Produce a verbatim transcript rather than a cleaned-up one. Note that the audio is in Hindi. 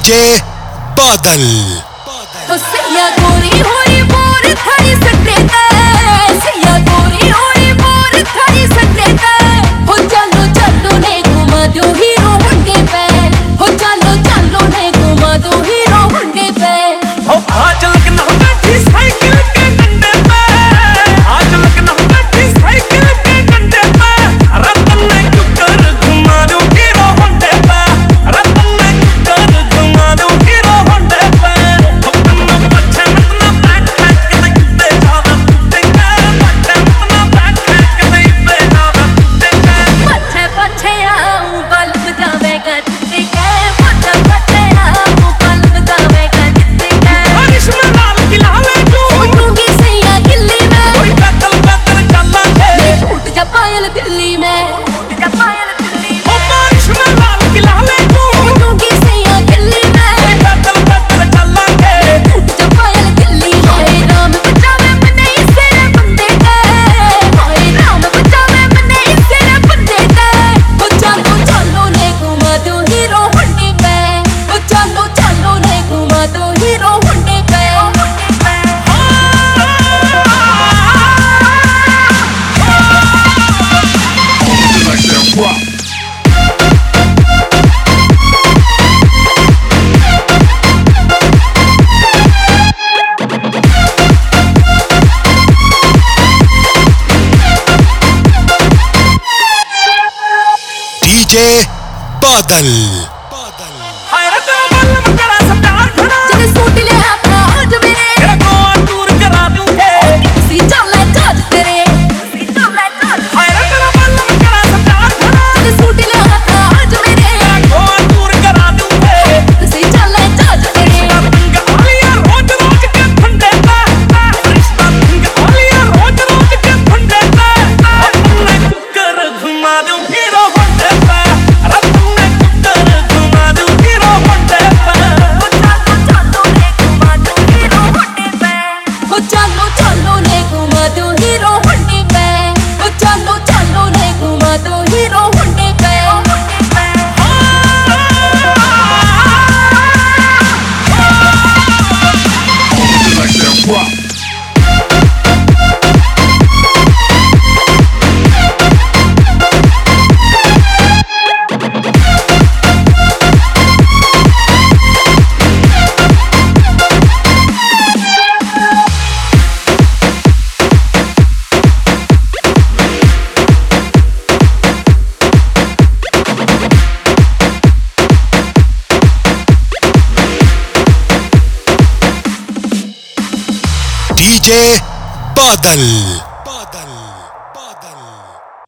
डीजे बादल सैया गोरी होरी बोर थारी सटे सैया गोरी होरी बोर थारी सटे हो चलो चलो ने घुमा दो हीरो होंडे पे हो चलो चलो ने घुमा दो हीरो होंडे पे हो आज लगना बैठी साइकिल के डंडे पे आज लगना बैठी साइकिल के डंडे पे रतन ने कुकर घुमा दो हीरो होंडे पे रतन ने कुकर घुमा दो हीरो होंडे पे अपना बच्चे अपना बैक पैक के दे जादा देंगे बच्चे अपना बैक पैक के दे जादा देंगे पछे पछे आऊं बल बजावेगा जितेगा पछे पछे आऊं बल बजावेगा जितेगा बारिश में लाल खिलावे तू उठूंगी सैया गिल्ली में कोई पैदल पैदल चलांगे उठ जा पायल दिल्ली में उठ जा पायल दिल्ली में ओ बारिश में लाल खिलावे तू उठूंगी सैया गिल्ली में कोई पैदल पैदल चलांगे उठ जा पायल दिल्ली में हाय राम बचावे मने इससे बंदे के हाय राम बचावे मने इससे बंदे के ओ चलो चलो ने घुमा दो हीरो होंडे पे ओ चलो चलो ने घुमा दो हीरो होंडे पे डीजे बादल हाय रे तेरा बल में करा सब प्यार खड़ा जने सूट ले अपना आज मेरे तेरा गोवा टूर करा दूंगे सी चले जज तेरे सी चले जज हाय रे तेरा बल में करा सब प्यार खड़ा जने सूट ले अपना आज मेरे तेरा गोवा टूर करा दूंगे सी चले जज तेरे रिश्ता तुंग आलिया रोज रोज के फंडे पे रिश्ता तुंग आलिया रोज रोज के फंडे पे अपने कुकर घुमा दूं हीरो होंडे पे रतन ने कुकर घुमा दूं हीरो होंडे पे ओ चलो चलो ने घुमा दो हीरो होंडे पे ओ चलो चलो ने घुमा दो हीरो होंडे पे ओ चलो चलो ने घुमा दो हीरो होंडे पे डीजे बादल।